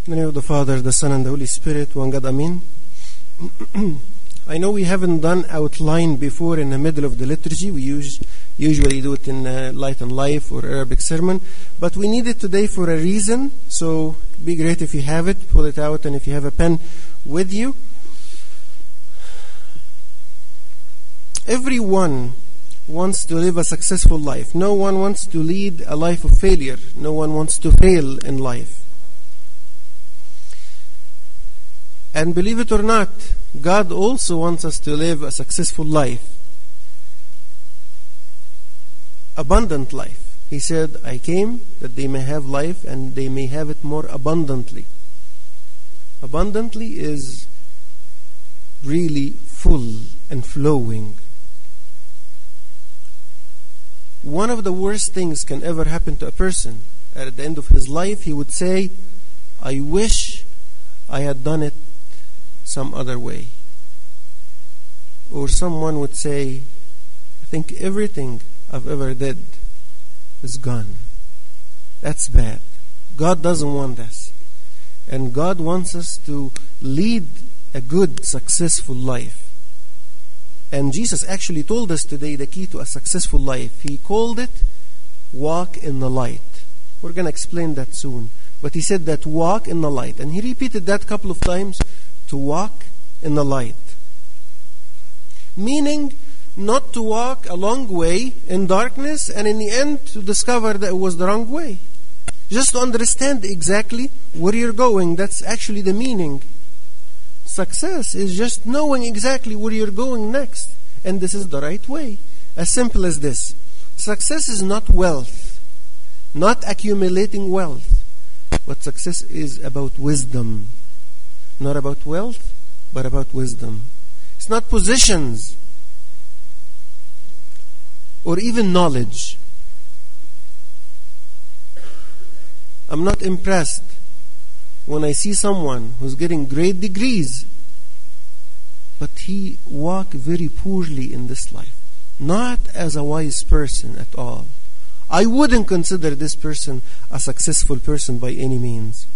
In the name of the Father, the Son, and the Holy Spirit, one God, Amen. I know we haven't done outline before in the middle of the liturgy. We usually do it in Light and Life or Arabic sermon, but we need it today for a reason, so it'd be great if you have it, pull it out, and if you have a pen with you. Everyone wants to live a successful life. No one wants to lead a life of failure. No one wants to fail in life. And believe it or not, God also wants us to live a successful life. Abundant life. He said, I came that they may have life and they may have it more abundantly. Abundantly is really full and flowing. One of the worst things can ever happen to a person. At the end of his life, he would say, I wish I had done it some other way. Or someone would say, I think everything I've ever did is gone. That's bad. God doesn't want this. And God wants us to lead a good, successful life. And Jesus actually told us today the key to a successful life. He called it walk in the light. We're going to explain that soon. But he said that walk in the light. And he repeated that a couple of times, to walk in the light. Meaning not to walk a long way in darkness and in the end to discover that it was the wrong way. Just to understand exactly where you're going. That's actually the meaning. Success is just knowing exactly where you're going next. And this is the right way. As simple as this. Success is not wealth. Not accumulating wealth. But success is about wisdom. Not about wealth, but about wisdom. It's not positions or even knowledge. I'm not impressed when I see someone who's getting great degrees, but he walks very poorly in this life. Not as a wise person at all. I wouldn't consider this person a successful person by any means.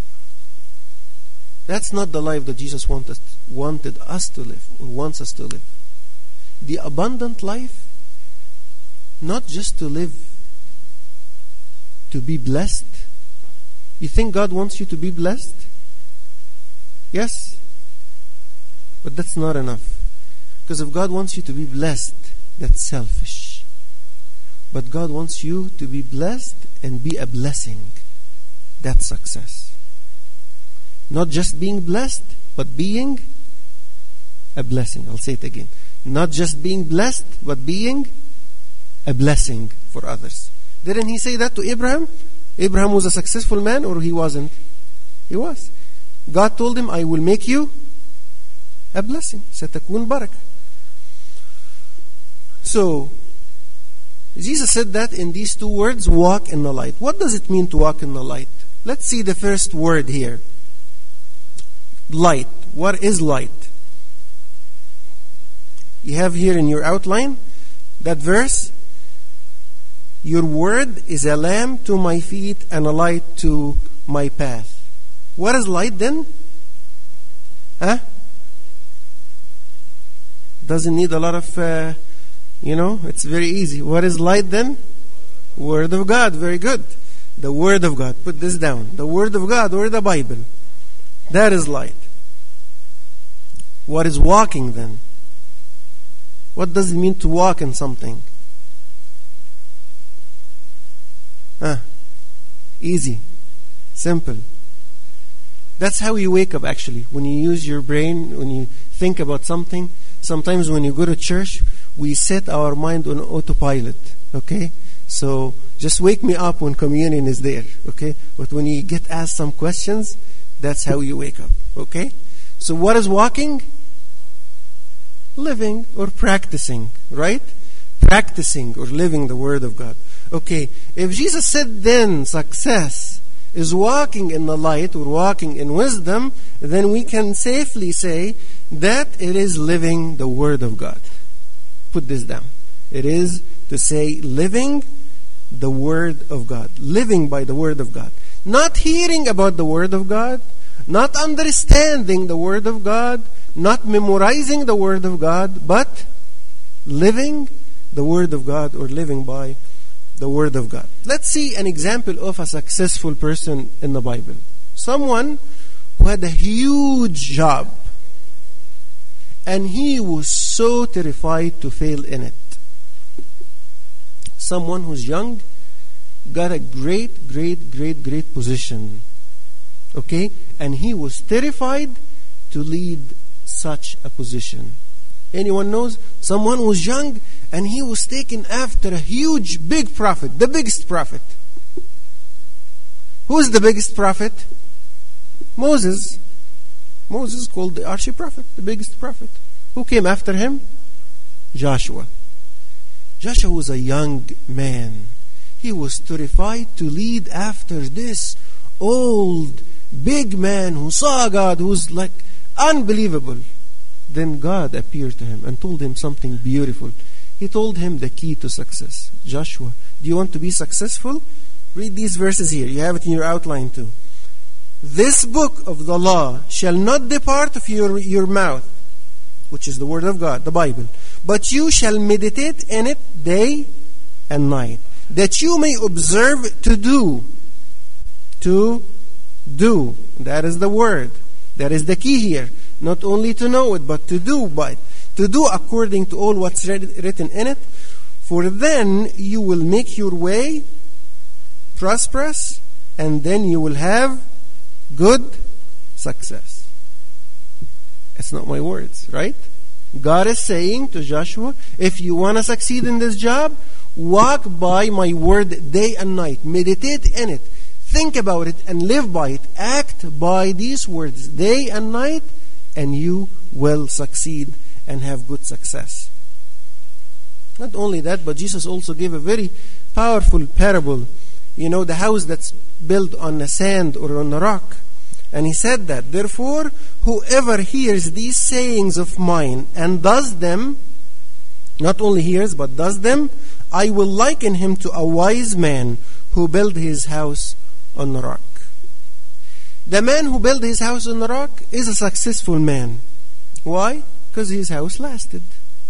That's not the life that Jesus wanted us to live, or wants us to live. The abundant life, not just to live, to be blessed. You think God wants you to be blessed? Yes. But that's not enough. Because if God wants you to be blessed, that's selfish. But God wants you to be blessed and be a blessing. That's success. Not just being blessed, but being a blessing. I'll say it again. Not just being blessed, but being a blessing for others. Didn't he say that to Abraham? Abraham was a successful man, or he wasn't? He was. God told him, I will make you a blessing. Satakun barak. So, Jesus said that in these two words, walk in the light. What does it mean to walk in the light? Let's see the first word here. Light. What is light? You have here in your outline that verse. Your word is a lamp to my feet and a light to my path. What is light then? Doesn't need a lot of, it's very easy. What is light then? Word of God. Very good. The Word of God. Put this down. The Word of God or the Bible. That is light. What is walking then? What does it mean to walk in something? Easy. Simple. That's how you wake up actually. When you use your brain, when you think about something, sometimes when you go to church, we set our mind on autopilot. Okay? So just wake me up when communion is there. Okay? But when you get asked some questions, that's how you wake up. Okay? So what is walking? Living or practicing, right? Practicing or living the Word of God. Okay, if Jesus said then success is walking in the light or walking in wisdom, then we can safely say that it is living the Word of God. Put this down. It is to say living the Word of God. Living by the Word of God. Not hearing about the Word of God, not understanding the Word of God, not memorizing the Word of God, but living the Word of God or living by the Word of God. Let's see an example of a successful person in the Bible. Someone who had a huge job and he was so terrified to fail in it. Someone who's young got a great position. Okay? And he was terrified to lead such a position. Anyone knows? Someone was young and he was taken after a huge, big prophet, the biggest prophet. Who is the biggest prophet? Moses. Moses called the archie-prophet, the biggest prophet. Who came after him? Joshua. Joshua was a young man. He was terrified to lead after this old, big man who saw God, who was like unbelievable. Then God appeared to him and told him something beautiful. He told him the key to success. Joshua, do you want to be successful? Read these verses here. You have it in your outline too. This book of the law shall not depart of your mouth, which is the Word of God, the Bible, but you shall meditate in it day and night, that you may observe to do. To do. That is the word. That is the key here. Not only to know it, but to do by it. To do according to all what's written in it. For then you will make your way prosperous, and then you will have good success. It's not my words, right? God is saying to Joshua, if you want to succeed in this job, walk by my word day and night. Meditate in it. Think about it and live by it. Act by these words day and night, and you will succeed and have good success. Not only that, but Jesus also gave a very powerful parable. You know, the house that's built on the sand or on a rock. And he said that, therefore, whoever hears these sayings of mine and does them, not only hears but does them, I will liken him to a wise man who built his house on the rock. The man who built his house on the rock is a successful man. Why? Because his house lasted.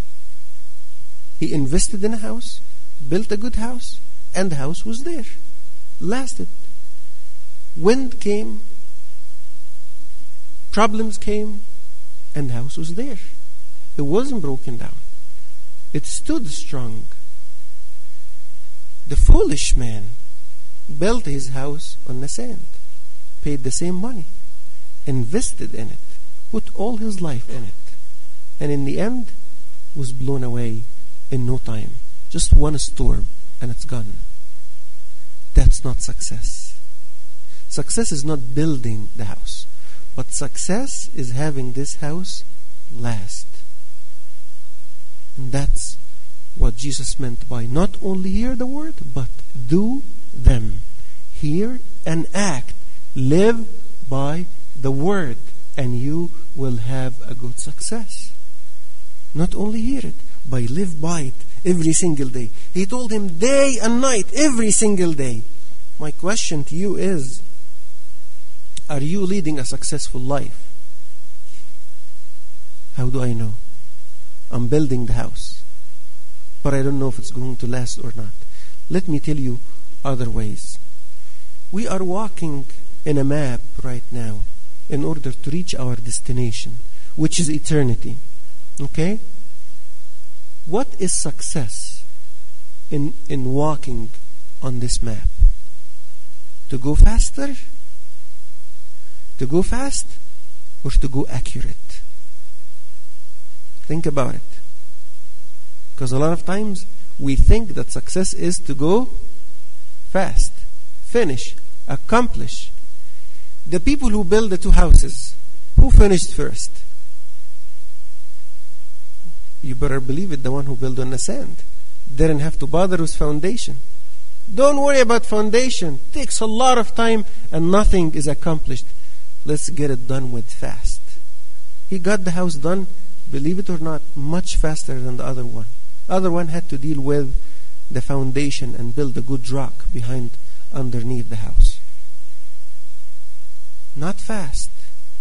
He invested in a house, built a good house, and the house was there. Lasted. Wind came, problems came, and the house was there. It wasn't broken down. It stood strong. The foolish man built his house on the sand, paid the same money, invested in it, put all his life in it, and in the end was blown away in no time. Just one storm and it's gone. That's not success. Success is not building the house, but success is having this house last. And that's what Jesus meant by not only hear the word, but do them. Hear and act. Live by the word, and you will have a good success. Not only hear it, but live by it every single day. He told him day and night, every single day. My question to you is, are you leading a successful life? How do I know? I'm building the house, but I don't know if it's going to last or not. Let me tell you other ways. We are walking in a map right now in order to reach our destination, which is eternity. Okay? What is success in walking on this map? To go faster? To go fast? Or to go accurate? Think about it. Because a lot of times we think that success is to go fast, finish, accomplish. The people who build the two houses, who finished first? You better believe it, the one who built on the sand. Didn't have to bother with foundation. Don't worry about foundation. Takes a lot of time and nothing is accomplished. Let's get it done with fast. He got the house done, believe it or not, much faster than the other one. The other one had to deal with the foundation and build a good rock underneath the house. not fast,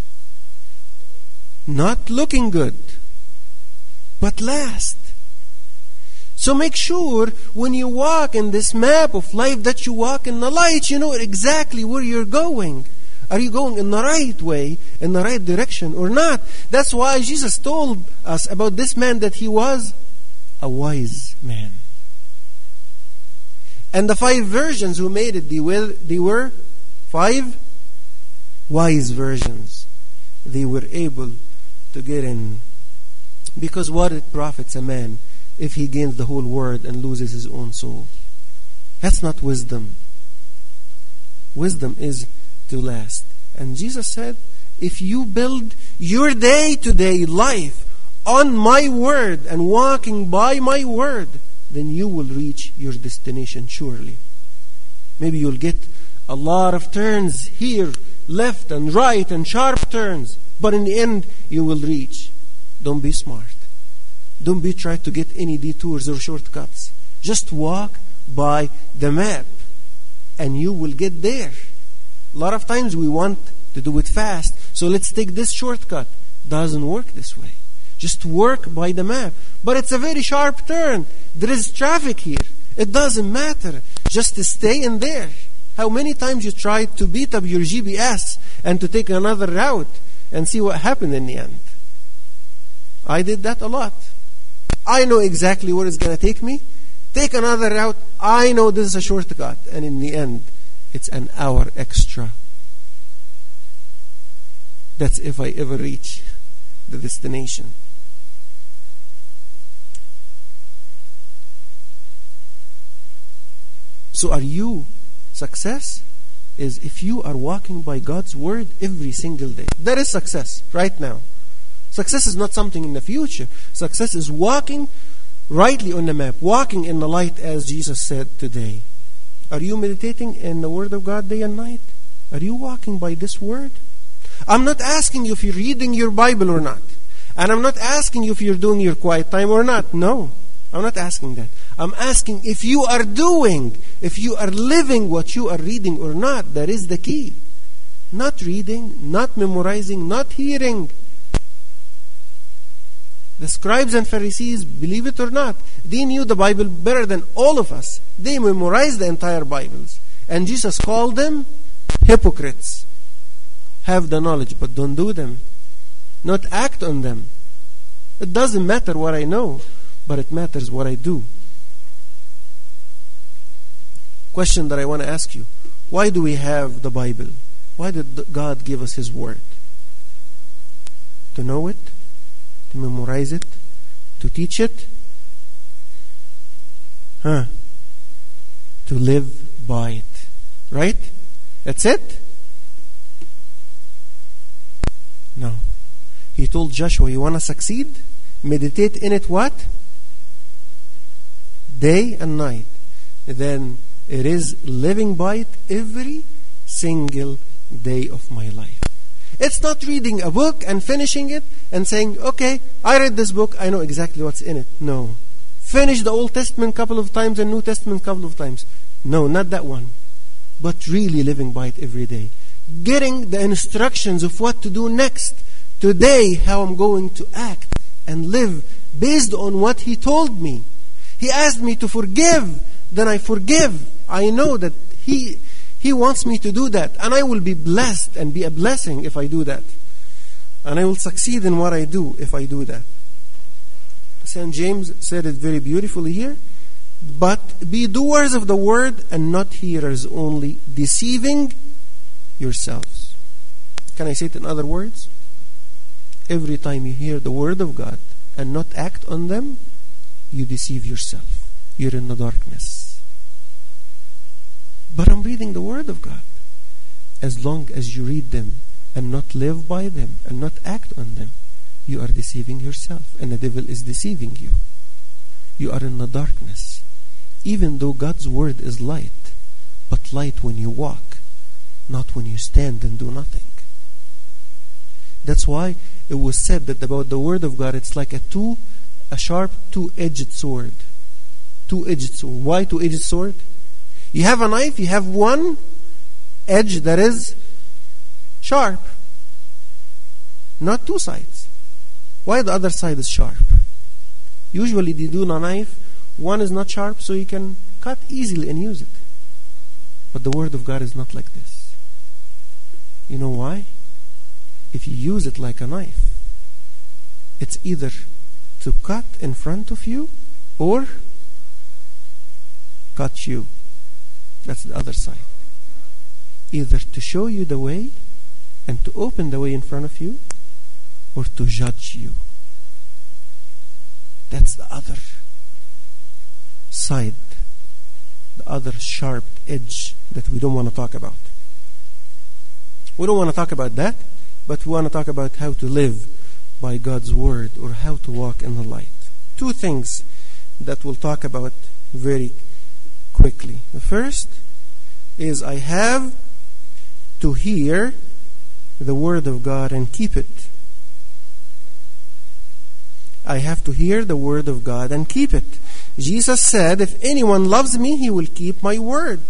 not looking good, but last. So make sure when you walk in this map of life that you walk in the light. You know exactly where you're going. Are you going in the right way, in the right direction or not? That's why Jesus told us about this man that he was a wise man. And the 5 virgins who made it, they were 5 wise virgins. They were able to get in. Because what it profits a man if he gains the whole world and loses his own soul? That's not wisdom. Wisdom is to last. And Jesus said, if you build your day-to-day life on my word and walking by my word, then you will reach your destination surely. Maybe you'll get a lot of turns here, left and right and sharp turns, but in the end you will reach. Don't be smart. Don't be trying to get any detours or shortcuts. Just walk by the map and you will get there. A lot of times we want to do it fast, so let's take this shortcut. Doesn't work this way. Just work by the map. But it's a very sharp turn. There is traffic here. It doesn't matter. Just to stay in there. How many times you tried to beat up your GPS and to take another route and see what happened in the end? I did that a lot. I know exactly where it's going to take me. Take another route. I know this is a shortcut. And in the end, it's an hour extra. That's if I ever reach the destination. So are you success? Is if you are walking by God's word every single day. That is success right now. Success is not something in the future. Success is walking rightly on the map, walking in the light as Jesus said today. Are you meditating in the Word of God day and night? Are you walking by this Word? I'm not asking you if you're reading your Bible or not. And I'm not asking you if you're doing your quiet time or not. No, I'm not asking that. I'm asking if you are doing, if you are living what you are reading or not. That is the key. Not reading, not memorizing, not hearing. The scribes and Pharisees, believe it or not, they knew the Bible better than all of us. They memorized the entire Bibles. And Jesus called them hypocrites. Have the knowledge, but don't do them. Not act on them. It doesn't matter what I know, but it matters what I do. Question that I want to ask you. Why do we have the Bible? Why did God give us His Word? To know it? To memorize it? To teach it? To live by it. Right? That's it? No. He told Joshua, you want to succeed? Meditate in it what? Day and night. Then it is living by it every single day of my life. It's not reading a book and finishing it and saying, okay, I read this book, I know exactly what's in it. No. Finish the Old Testament a couple of times and New Testament a couple of times. No, not that one. But really living by it every day. Getting the instructions of what to do next. Today, how I'm going to act and live based on what He told me. He asked me to forgive, then I forgive. I know that He wants me to do that, and I will be blessed and be a blessing if I do that. And I will succeed in what I do if I do that. St. James said it very beautifully here. But be doers of the word and not hearers only, deceiving yourselves. Can I say it in other words? Every time you hear the word of God and not act on them, you deceive yourself. You're in the darkness. But I'm reading the word of God. As long as you read them and not live by them and not act on them, you are deceiving yourself, and the devil is deceiving you. You are in the darkness. Even though God's word is light, but light when you walk, not when you stand and do nothing. That's why it was said that about the word of God, it's like a sharp two-edged sword. Two-edged sword. Why two-edged sword? You have a knife, you have one edge that is sharp. Not two sides. Why the other side is sharp? Usually they do a knife, one is not sharp, so you can cut easily and use it. But the Word of God is not like this. You know why? If you use it like a knife, it's either to cut in front of you or cut you. That's the other side. Either to show you the way and to open the way in front of you, or to judge you. That's the other side, the other sharp edge that we don't want to talk about. We don't want to talk about that, but we want to talk about how to live by God's Word, or how to walk in the light. Two things that we'll talk about very quickly. The first is I have to hear the Word of God and keep it. I have to hear the Word of God and keep it. Jesus said, if anyone loves me, he will keep my word.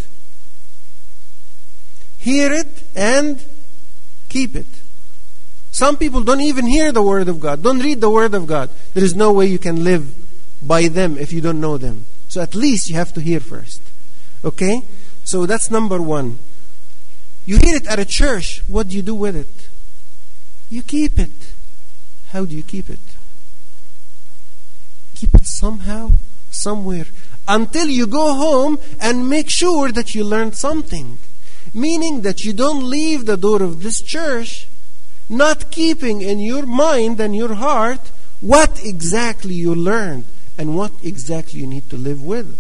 Hear it and keep it. Some people don't even hear the Word of God, don't read the Word of God. There is no way you can live by them if you don't know them. So at least you have to hear first. Okay? So that's number one. You hear it at a church. What do you do with it? You keep it. How do you keep it? Keep it somehow, somewhere, until you go home and make sure that you learned something. Meaning that you don't leave the door of this church not keeping in your mind and your heart what exactly you learned and what exactly you need to live with.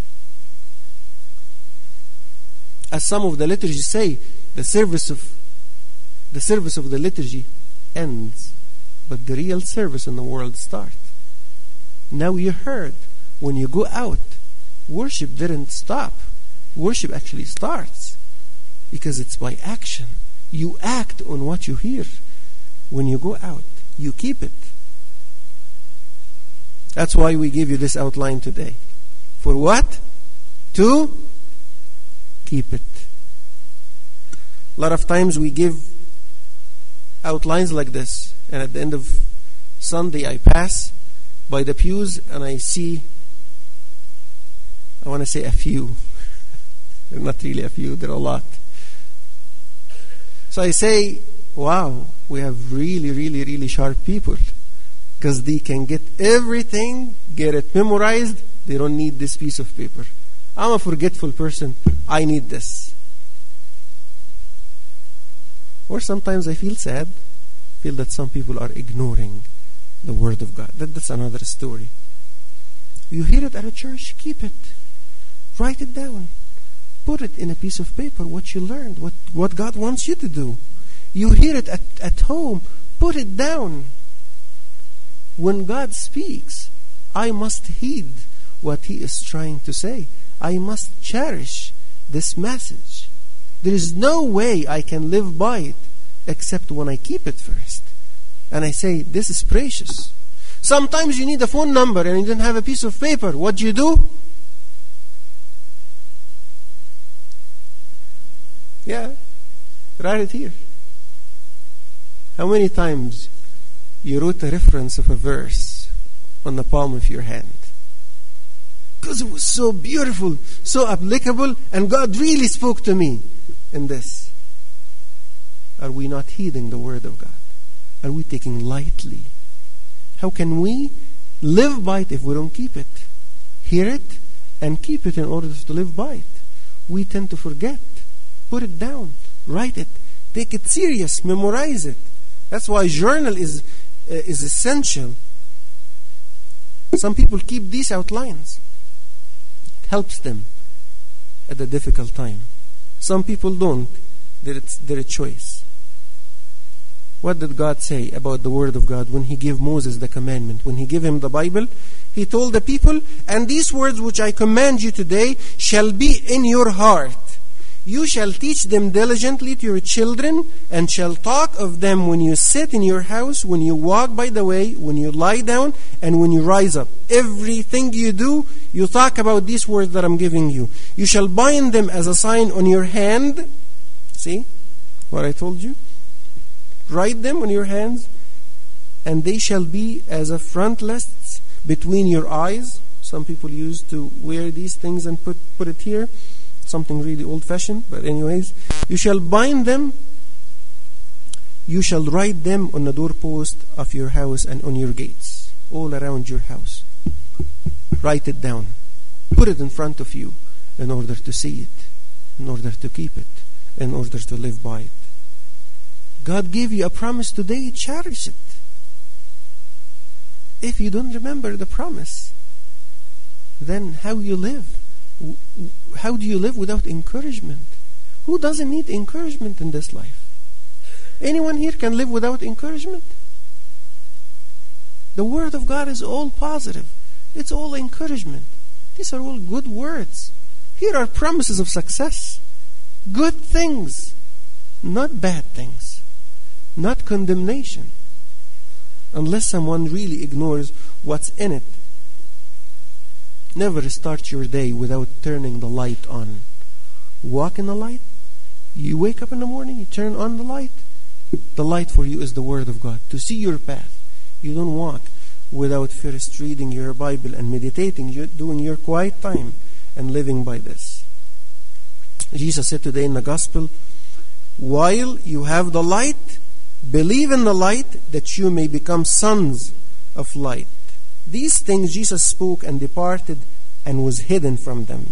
As some of the liturgies say, the service of the liturgy ends, but the real service in the world starts. Now you heard, when you go out, worship didn't stop. Worship actually starts, because it's by action. You act on what you hear. When you go out, you keep it. That's why we give you this outline today. For what? To keep it. A lot of times we give outlines like this, and at the end of Sunday I pass by the pews and I see, I want to say a few. They're not really a few, they're a lot. So I say, wow, we have really, really, really sharp people, because they can get everything, get it memorized. They don't need this piece of paper. I'm a forgetful person. I need this. Or sometimes I feel sad, feel that some people are ignoring the Word of God. That's another story. You hear it at a church, keep it. Write it down. Put it in a piece of paper, what you learned, what God wants you to do. You hear it at home, put it down. When God speaks, I must heed what He is trying to say. I must cherish this message. There is no way I can live by it except when I keep it first. And I say, this is precious. Sometimes you need a phone number and you don't have a piece of paper. What do you do? Yeah, write it here. How many times you wrote a reference of a verse on the palm of your hand? Because it was so beautiful, so applicable, and God really spoke to me in this. Are we not heeding the Word of God? Are we taking lightly? How can we live by it if we don't keep it? Hear it and keep it in order to live by it. We tend to forget. Put it down. Write it. Take it serious. Memorize it. That's why journal is essential. Some people keep these outlines. It helps them at a difficult time. Some people don't. They're a choice. What did God say about the Word of God when He gave Moses the commandment? When He gave him the Bible, He told the people, and these words which I command you today shall be in your heart. You shall teach them diligently to your children, and shall talk of them when you sit in your house, when you walk by the way, when you lie down, and when you rise up. Everything you do, you talk about these words that I'm giving you. You shall bind them as a sign on your hand. See what I told you? Write them on your hands, and they shall be as a frontlets between your eyes. Some people used to wear these things and put it here. Something really old-fashioned, but anyways. You shall bind them. You shall write them on the doorpost of your house and on your gates, all around your house. Write it down. Put it in front of you in order to see it, in order to keep it, in order to live by it. God gave you a promise today, cherish it. If you don't remember the promise, then how you live? How do you live without encouragement? Who doesn't need encouragement in this life? Anyone here can live without encouragement? The Word of God is all positive. It's all encouragement. These are all good words. Here are promises of success. Good things, not bad things. Not condemnation. Unless someone really ignores what's in it. Never start your day without turning the light on. Walk in the light. You wake up in the morning, you turn on the light. The light for you is the Word of God. To see your path. You don't walk without first reading your Bible and meditating, doing your quiet time and living by this. Jesus said today in the Gospel, while you have the light, believe in the light that you may become sons of light. These things Jesus spoke and departed and was hidden from them.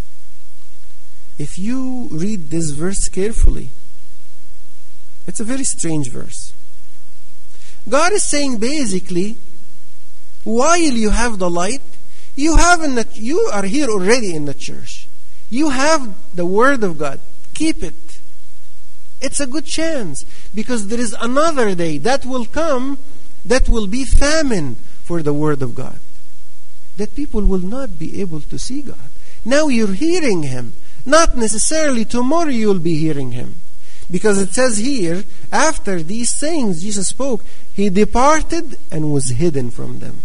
If you read this verse carefully, it's a very strange verse. God is saying basically, while you have the light, you are here already in the church. You have the Word of God. Keep it. It's a good chance, because there is another day that will come that will be famine for the Word of God. That people will not be able to see God. Now you're hearing Him. Not necessarily tomorrow you'll be hearing Him. Because it says here, after these things Jesus spoke, He departed and was hidden from them.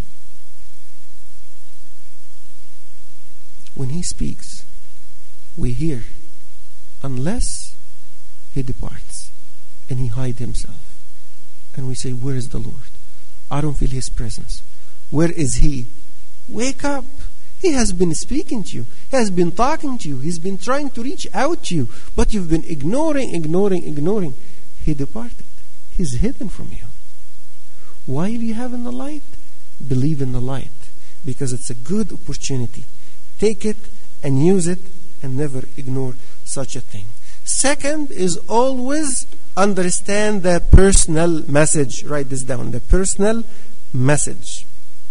When He speaks, we hear, unless He departs and He hides Himself. And we say, where is the Lord? I don't feel His presence. Where is He? Wake up. He has been speaking to you. He has been talking to you. He's been trying to reach out to you. But you've been ignoring. He departed. He's hidden from you. While you have in the light, believe in the light. Because it's a good opportunity. Take it and use it and never ignore such a thing. Second is always understand the personal message. Write this down. The personal message.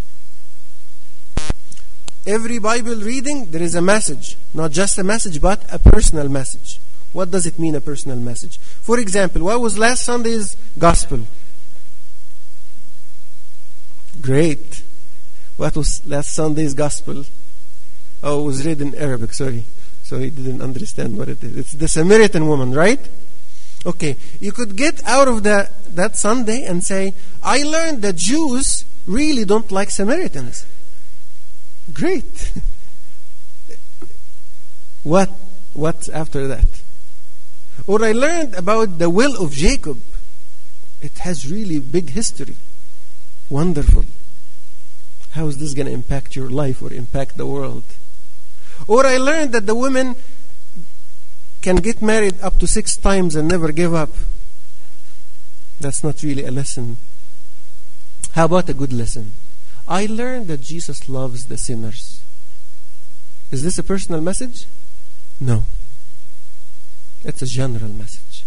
Every Bible reading, there is a message. Not just a message, but a personal message. What does it mean, a personal message? For example, what was last Sunday's gospel? Great. What was last Sunday's gospel? Oh, it was read in Arabic, sorry. So he didn't understand what it is. It's the Samaritan woman, right? Okay. You could get out of that Sunday and say, I learned that Jews really don't like Samaritans. Great. What's after that? Or I learned about the will of Jacob. It has really big history. Wonderful. How is this going to impact your life or impact the world? Or I learned that the women can get married up to 6 times and never give up. That's not really a lesson. How about a good lesson? I learned that Jesus loves the sinners. Is this a personal message? No. It's a general message.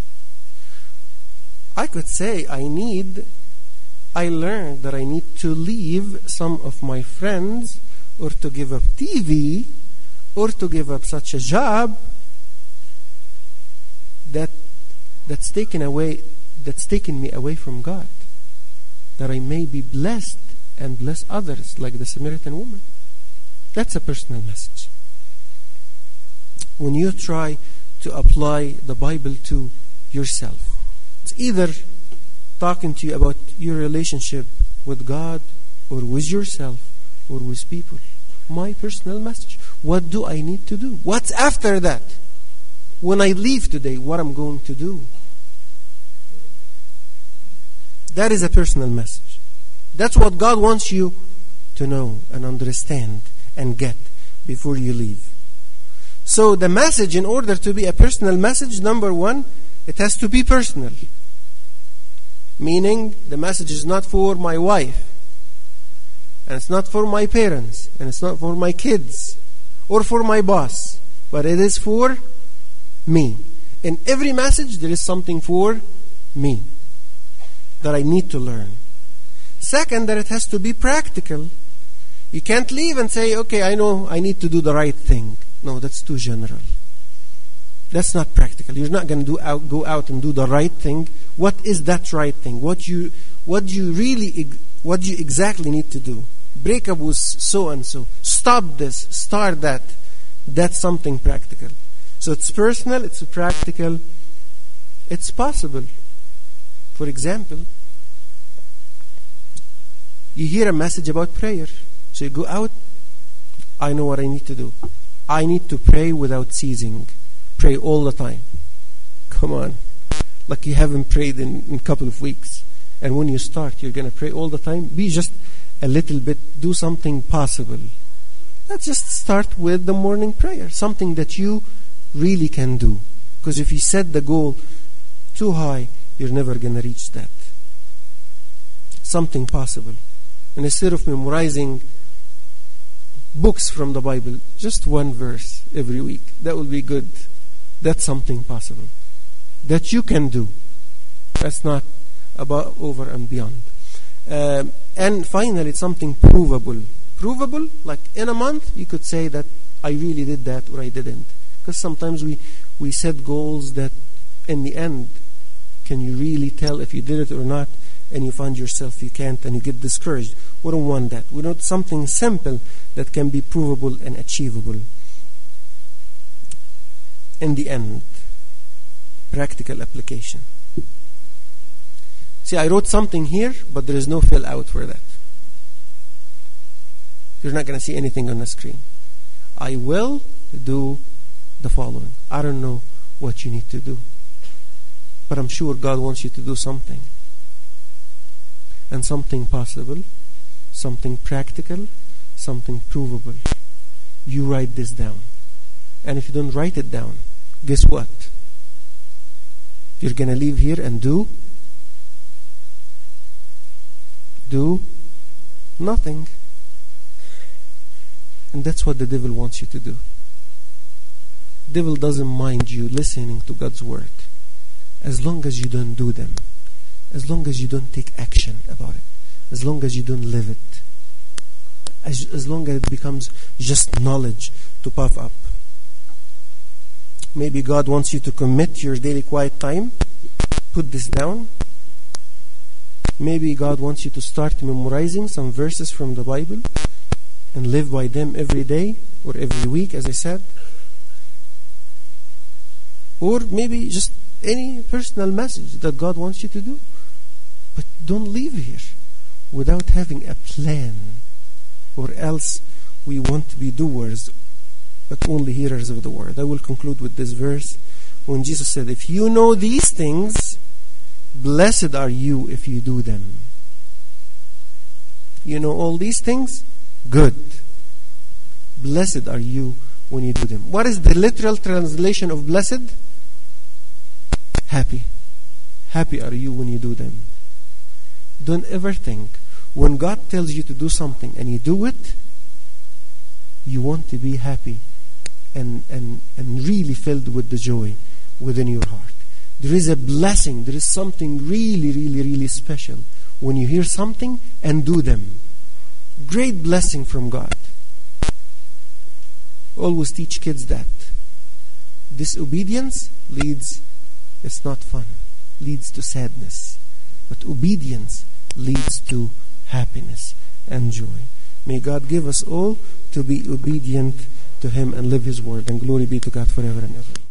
I could say I learned that I need to leave some of my friends, or to give up TV, or to give up such a job that's taken me away from God, that I may be blessed and bless others like the Samaritan woman. That's a personal message. When you try to apply the Bible to yourself, it's either talking to you about your relationship with God, or with yourself, or with people. My personal message. What do I need to do? What's after that? When I leave today, what I'm going to do? That is a personal message. That's what God wants you to know and understand and get before you leave. So the message, in order to be a personal message, number one, it has to be personal. Meaning, the message is not for my wife, and it's not for my parents, and it's not for my kids, or for my boss, but it is for me. In every message, there is something for me that I need to learn. Second, that it has to be practical. You can't leave and say, okay, I know I need to do the right thing. No, that's too general. That's not practical. You're not going to go out and do the right thing. What is that right thing? What do you exactly need to do? Break up with so and so. Stop this. Start that. That's something practical. So it's personal. It's practical. It's possible. For example, you hear a message about prayer. So you go out. I know what I need to do. I need to pray without ceasing. Pray all the time. Come on. Like you haven't prayed in a couple of weeks. And when you start, you're going to pray all the time. Be just a little bit, do something possible. Let's just start with the morning prayer. Something that you really can do. Because if you set the goal too high, you're never going to reach that. Something possible. And instead of memorizing books from the Bible, just one verse every week. That will be good. That's something possible that you can do. That's not about over and beyond. And finally, it's something provable. Provable, like in a month, you could say that I really did that or I didn't. Because sometimes we set goals that in the end, can you really tell if you did it or not? And you find yourself you can't and you get discouraged. We don't want that. We want something simple that can be provable and achievable. In the end, practical application. See, I wrote something here, but there is no fill out for that. You're not going to see anything on the screen. I will do the following. I don't know what you need to do, but I'm sure God wants you to do something. And something possible, something practical, something provable. You write this down. And if you don't write it down, guess what? You're going to leave here and do nothing. And that's what the devil wants you to do. The devil doesn't mind you listening to God's word as long as you don't do them. As long as you don't take action about it. As long as you don't live it. As long as it becomes just knowledge to puff up. Maybe God wants you to commit your daily quiet time. Put this down. Maybe God wants you to start memorizing some verses from the Bible and live by them every day or every week, as I said. Or maybe just any personal message that God wants you to do. But don't leave here without having a plan, or else we want to be doers but only hearers of the word. I will conclude with this verse when Jesus said, if you know these things, blessed are you if you do them. You know all these things? Good. Blessed are you when you do them. What is the literal translation of blessed? Happy. Happy are you when you do them. Don't ever think when God tells you to do something and you do it, you want to be happy and really filled with the joy within your heart. There is a blessing. There is something really, really, really special when you hear something and do them. Great blessing from God. Always teach kids that. Disobedience it's not fun, leads to sadness. But obedience leads to happiness and joy. May God give us all to be obedient to Him and live His word. And glory be to God forever and ever.